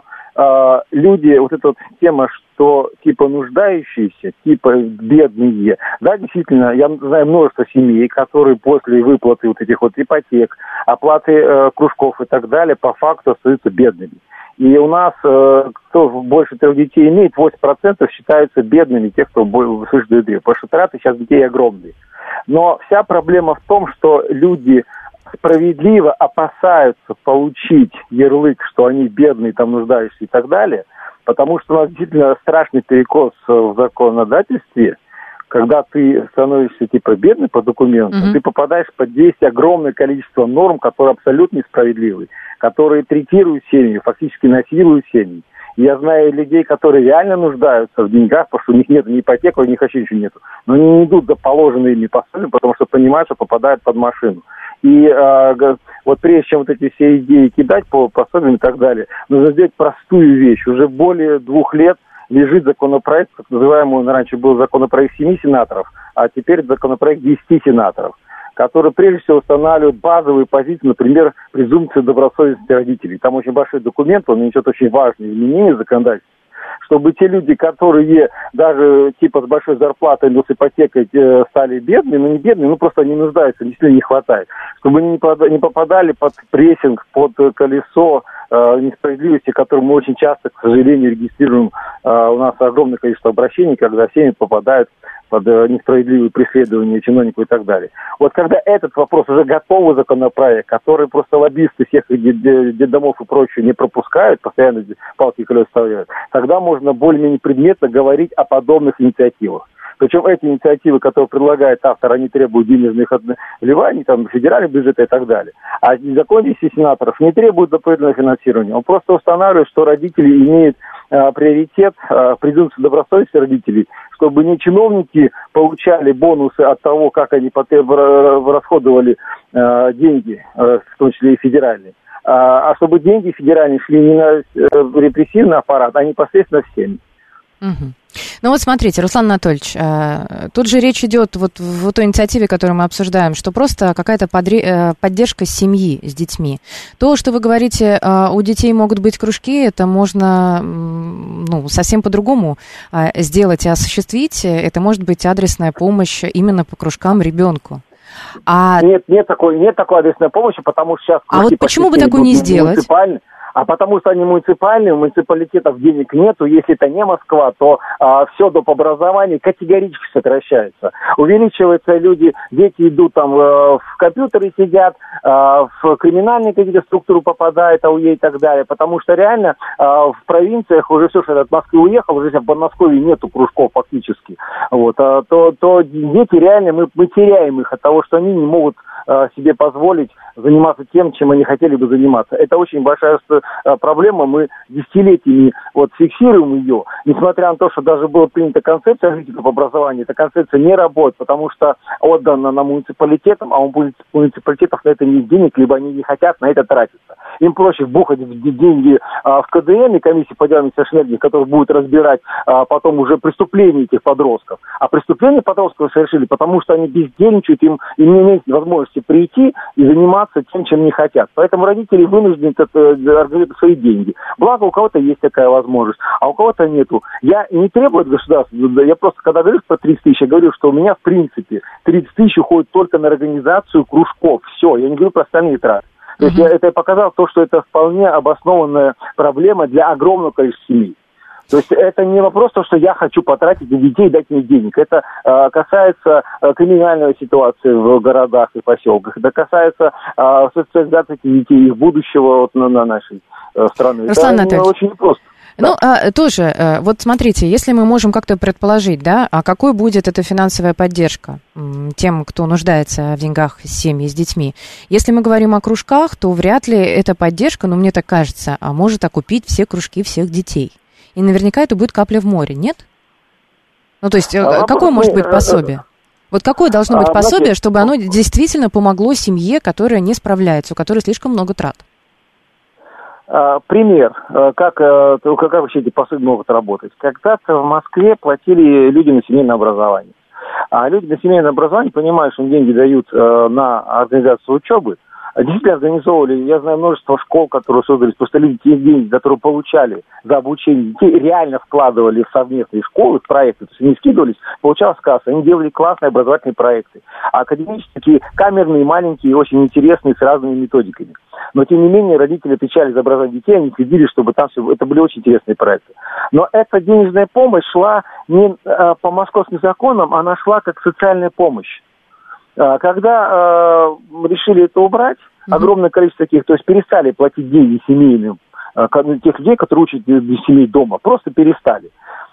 I: люди, вот эта вот тема, что типа нуждающиеся, типа бедные. Да, действительно, я знаю множество семей, которые после выплаты вот этих вот ипотек, оплаты кружков и так далее, по факту остаются бедными. И у нас, кто больше 3 детей имеет, 8% считаются бедными, тех, кто свыше 2, потому что траты сейчас детей огромные. Но вся проблема в том, что люди справедливо опасаются получить ярлык, что они бедные, там нуждающиеся и так далее, потому что у нас действительно страшный перекос в законодательстве, когда ты становишься типа бедный по документам, ты попадаешь под действие огромное количество норм, которые абсолютно несправедливы, которые третируют семьи, фактически насилуют семьи. Я знаю людей, которые реально нуждаются в деньгах, потому что у них нет ни ипотеки, у них вообще ничего нету. Но они не идут за положенные ими пособия, потому что понимают, что попадают под машину. И вот прежде чем вот эти все идеи кидать по пособиям и так далее, нужно сделать простую вещь. Уже более 2 лет лежит законопроект, так называемый, раньше был законопроект 7 сенаторов, а теперь законопроект 10 сенаторов, который прежде всего устанавливает базовые позиции, например, презумпцию добросовестности родителей. Там очень большой документ, он несет очень важные изменения в законодательстве, чтобы те люди, которые даже типа с большой зарплатой, но с ипотекой стали бедными, но не бедными, просто они нуждаются, действительно не хватает, чтобы они не попадали под прессинг, под колесо несправедливости, которую мы очень часто, к сожалению, регистрируем. У нас огромное количество обращений, когда семьи попадают под несправедливые преследования чиновников и так далее. Вот когда этот вопрос уже готовый законопроект, который просто лоббисты всех детдомов и прочее не пропускают, постоянно палки и колеса вставляют, тогда можно более-менее предметно говорить о подобных инициативах. Причем эти инициативы, которые предлагает автор, они требуют денежных вливаний, там, федеральный бюджет и так далее. А закон 10 сенаторов не требует дополнительного финансирования. Он просто устанавливает, что родители имеют приоритет, презумпцию добросовестности родителей, чтобы не чиновники получали бонусы от того, как они расходовали деньги, в том числе и федеральные, а чтобы деньги федеральные шли не на репрессивный аппарат, а непосредственно в семьи.
D: Угу. Ну вот смотрите, Руслан Анатольевич, тут же речь идет вот в той инициативе, которую мы обсуждаем, что просто какая-то поддержка семьи с детьми. То, что вы говорите, у детей могут быть кружки, это можно совсем по-другому сделать и осуществить. Это может быть адресная помощь именно по кружкам ребенку.
I: Нет такой адресной помощи, потому что сейчас...
D: А вот почему бы такое не сделать?
I: А потому что они муниципальные, у муниципалитетов денег нету. Если это не Москва, то все доп. Образование категорически сокращается. Увеличиваются люди, дети идут там в компьютеры сидят, в криминальные какие-то структуры попадают, АУЕ и так далее. Потому что реально в провинциях уже все, что от Москвы уехал, уже в Подмосковье нету кружков фактически. Вот, то дети реально, мы теряем их от того, что они не могут себе позволить заниматься тем, чем они хотели бы заниматься. Это очень большая проблема, мы десятилетиями вот фиксируем ее, несмотря на то, что даже была принята концепция жителей образования, эта концепция не работает, потому что отдана на муниципалитетам, а у муниципалитетов на это нет денег, либо они не хотят на это тратиться. Им проще вбухать деньги в КДН и комиссии по делам несовершеннолетних, которая будет разбирать потом уже преступления этих подростков. А преступления подростков совершили, потому что они бездельничают, им не имеют возможности прийти и заниматься тем, чем не хотят. Поэтому родители вынуждены организовать свои деньги. Благо, у кого-то есть такая возможность, а у кого-то нету. Я не требую от государства, я просто, когда говорю про 30 тысяч, я говорю, что у меня, в принципе, 30 тысяч уходит только на организацию кружков. Все, я не говорю про остальные траты. То есть это показал то, что это вполне обоснованная проблема для огромного количества семей. То есть это не вопрос того, что я хочу потратить на детей и дать мне денег. Это касается криминальной ситуации в городах и поселках. Это касается социализации этих детей, их будущего вот, на нашей стране.
D: Руслан
I: это очень непросто.
D: Ну, тоже, вот смотрите, если мы можем как-то предположить, да, а какой будет эта финансовая поддержка тем, кто нуждается в деньгах семьи с детьми. Если мы говорим о кружках, то вряд ли эта поддержка, ну, мне так кажется, может окупить все кружки всех детей. И наверняка это будет капля в море, нет? Ну, то есть, какое может быть пособие? Вот какое должно быть пособие, чтобы оно действительно помогло семье, которая не справляется, у которой слишком много трат?
I: Пример, как вообще эти пособия могут работать. Когда-то в Москве платили люди на семейное образование. А люди на семейное образование понимают, что им деньги дают на организацию учебы. Действительно организовывали, я знаю множество школ, которые создались, просто люди те деньги, которые получали за обучение детей, реально вкладывали в совместные школы, в проекты, то есть они скидывались, получалась касса, они делали классные образовательные проекты. А академические, камерные, маленькие, очень интересные, с разными методиками. Но, тем не менее, родители отвечали за образование детей, они следили, чтобы там все... Это были очень интересные проекты. Но эта денежная помощь шла не по московским законам, она шла как социальная помощь. Когда решили это убрать, огромное количество таких, то есть перестали платить деньги семейным, тех людей, которые учат семей дома, просто перестали.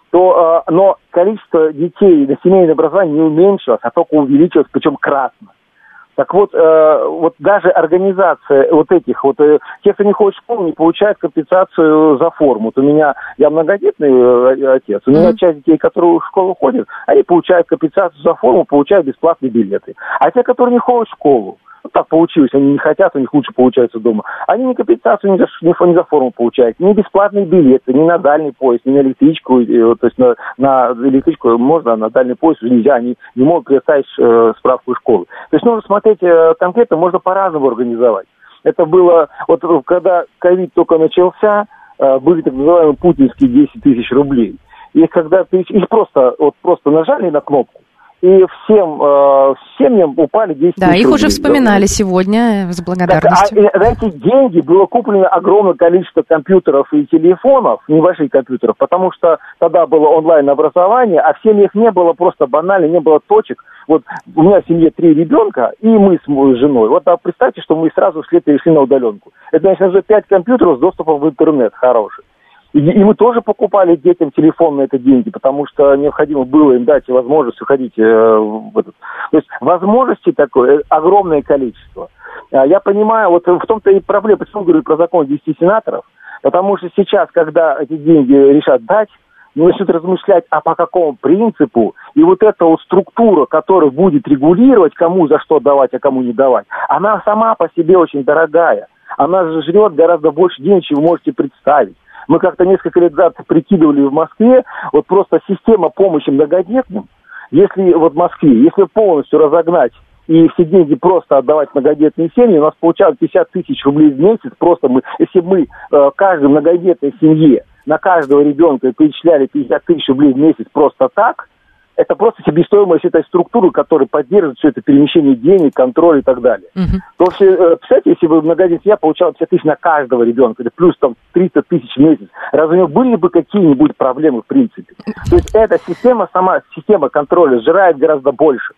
I: Но количество детей на семейное образование не уменьшилось, а только увеличилось, причем кратно. Так вот, вот даже организация вот этих вот, те, кто не ходит в школу, не получают компенсацию за форму. Вот у меня, я многодетный отец, у меня часть детей, которые в школу ходят, они получают компенсацию за форму, получают бесплатные билеты. А те, которые не ходят в школу, вот так получилось, они не хотят, у них лучше получается дома, они ни компенсацию, ни за форму получают, ни бесплатные билеты, ни на дальний поезд, ни на электричку, то есть на электричку можно, а на дальний поезд уже нельзя, они не могут предоставить справку из школы. То есть нужно смотреть конкретно, можно по-разному организовать. Это было, вот когда ковид только начался, были так называемые путинские 10 тысяч рублей. И когда их просто нажали на кнопку, и всем семьям упали 10 тысяч рублей.
D: Да, их уже вспоминали сегодня с благодарностью.
I: За эти деньги было куплено огромное количество компьютеров и телефонов, небольших компьютеров, потому что тогда было онлайн-образование, а в семьях не было просто банально, не было точек. Вот у меня в семье 3 ребенка, и мы с женой. Вот представьте, что мы сразу перешли на удаленку. Это, значит, уже 5 компьютеров с доступом в интернет хороший. И мы тоже покупали детям телефон на это деньги, потому что необходимо было им дать возможность уходить в этот. То есть возможностей такое огромное количество. Я понимаю, вот в том-то и проблема, почему говорю про закон 10 сенаторов, потому что сейчас, когда эти деньги решат дать, начнут размышлять, а по какому принципу, и вот эта вот структура, которая будет регулировать, кому за что давать, а кому не давать, она сама по себе очень дорогая. Она же жрет гораздо больше денег, чем вы можете представить. Мы как-то несколько лет назад прикидывали в Москве, вот просто система помощи многодетным, если вот в Москве, если полностью разогнать и все деньги просто отдавать многодетные семьи, у нас получалось 50 тысяч рублей в месяц, просто если мы каждой многодетной семье на каждого ребенка перечисляли 50 тысяч рублей в месяц просто так, это просто себестоимость этой структуры, которая поддерживает все это перемещение денег, контроль и так далее. То есть, представляете, если бы многодетная семья получала 50 тысяч на каждого ребенка, или плюс там 300 тысяч в месяц, разве у него были бы какие-нибудь проблемы в принципе? То есть эта система, сама система контроля сжирает гораздо больше.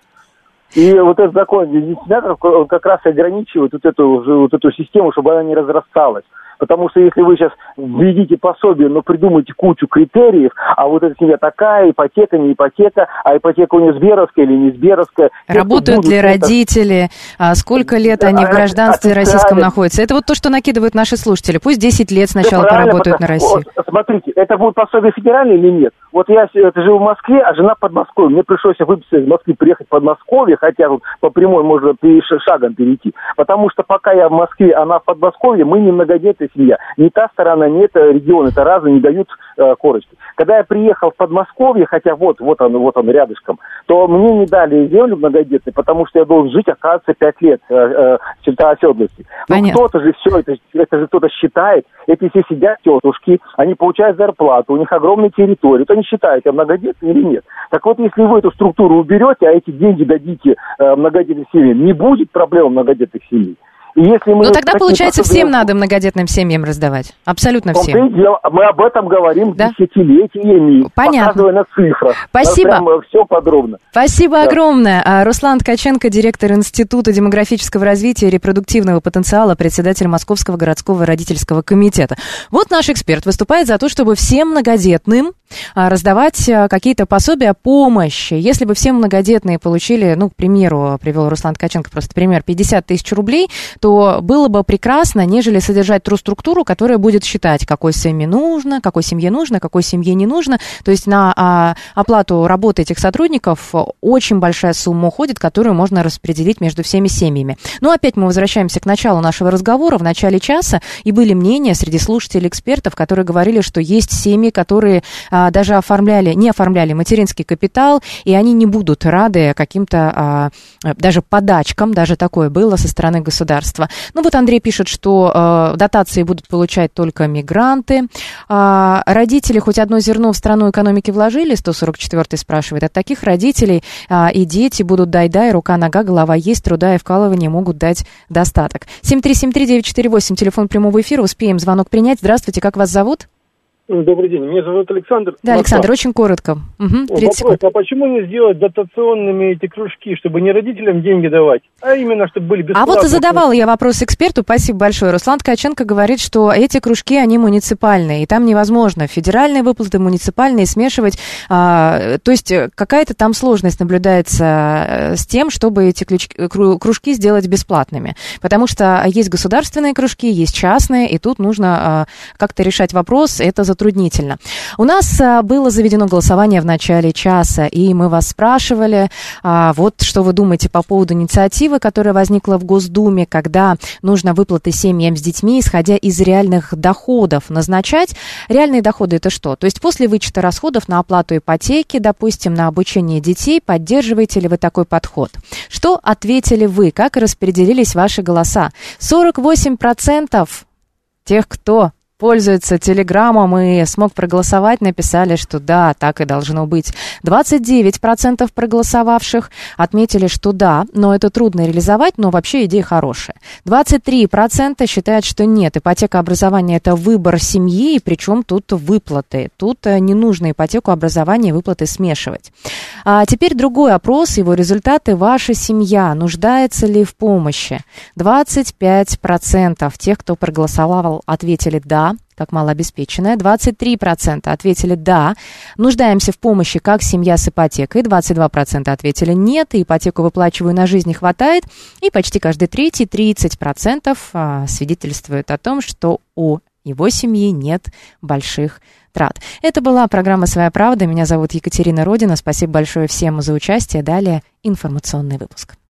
I: И вот этот закон 10 сенаторов как раз ограничивает вот эту систему, чтобы она не разрасталась. Потому что если вы сейчас введите пособие, но придумаете кучу критериев, а вот эта семья такая, ипотека, не ипотека, а ипотека у нее сберовская или не сберовская.
D: Работают ли родители, сколько лет они в гражданстве российском находятся. Это вот то, что накидывают наши слушатели. Пусть 10 лет сначала поработают на Россию.
I: Вот, смотрите, это будет пособие федеральное или нет? Вот я живу в Москве, а жена в Подмосковье. Мне пришлось выписать из Москвы, приехать в Подмосковье, хотя тут по прямой можно шагом перейти. Потому что пока я в Москве, она в Подмосковье, мы не многодетная семья. Ни та сторона, ни это регион, это разные, не дают корочки. Когда я приехал в Подмосковье, хотя вот он рядышком, то мне не дали землю многодетной, потому что я должен жить, оказывается, 5 лет в черта оседлости. Но кто-то же все это же кто-то считает. Эти все сидят тетушки, они получают зарплату, у них огромные территории. Вот они считают, я многодетный или нет. Так вот, если вы эту структуру уберете, а эти деньги дадите многодетным семьям, не будет проблем многодетных семей. И если мы
D: тогда, получается, всем надо многодетным семьям раздавать. Абсолютно всем.
I: Мы об этом говорим десятилетиями, показывая на цифрах.
D: Спасибо.
I: Прям все подробно.
D: Спасибо огромное. Руслан Ткаченко, директор Института демографического развития и репродуктивного потенциала, председатель Московского городского родительского комитета. Вот наш эксперт выступает за то, чтобы всем многодетным раздавать какие-то пособия, помощи. Если бы все многодетные получили, к примеру, привел Руслан Ткаченко просто пример, 50 тысяч рублей, то было бы прекрасно, нежели содержать ту структуру, которая будет считать, какой семье нужно, какой семье не нужно. То есть на оплату работы этих сотрудников очень большая сумма уходит, которую можно распределить между всеми семьями. Но опять мы возвращаемся к началу нашего разговора, в начале часа, и были мнения среди слушателей, экспертов, которые говорили, что есть семьи, которые даже не оформляли материнский капитал, и они не будут рады каким-то даже подачкам, даже такое было со стороны государства. Вот Андрей пишет, что дотации будут получать только мигранты. Родители хоть одно зерно в страну экономики вложили, 144-й спрашивает, от таких родителей и дети будут дай-дай, рука-нога, голова есть, труда и вкалывания могут дать достаток. 7373948, телефон прямого эфира, успеем звонок принять. Здравствуйте, как вас зовут?
J: Добрый день, меня зовут Александр.
D: Да, Александр, очень коротко. 30 секунд.
J: А почему не сделать дотационными эти кружки, чтобы не родителям деньги давать, а именно, чтобы были бесплатные?
D: А вот и задавала я вопрос эксперту, спасибо большое. Руслан Ткаченко говорит, что эти кружки, они муниципальные, и там невозможно федеральные выплаты, муниципальные смешивать. То есть какая-то там сложность наблюдается с тем, чтобы эти кружки сделать бесплатными. Потому что есть государственные кружки, есть частные, и тут нужно как-то решать вопрос, это затруднительно. У нас было заведено голосование в начале часа, и мы вас спрашивали, вот что вы думаете по поводу инициативы, которая возникла в Госдуме, когда нужно выплаты семьям с детьми, исходя из реальных доходов, назначать. Реальные доходы — это что? То есть после вычета расходов на оплату ипотеки, допустим, на обучение детей, поддерживаете ли вы такой подход? Что ответили вы? Как распределились ваши голоса? 48% тех, кто пользуется Телеграмом и смог проголосовать, написали, что да, так и должно быть. 29% проголосовавших отметили, что да, но это трудно реализовать, но вообще идея хорошая. 23% считают, что нет, ипотека образования — это выбор семьи, и причем тут выплаты. Тут не нужно ипотеку образования и выплаты смешивать. А теперь другой опрос, его результаты. Ваша семья нуждается ли в помощи? 25% тех, кто проголосовал, ответили «да», как малообеспеченная. 23% ответили «да», нуждаемся в помощи как семья с ипотекой. 22% ответили «нет», и ипотеку выплачиваю на жизнь не хватает. И почти каждый третий, 30%, свидетельствует о том, что у его семьи нет больших трат. Это была программа «Своя правда». Меня зовут Екатерина Родина. Спасибо большое всем за участие. Далее информационный выпуск.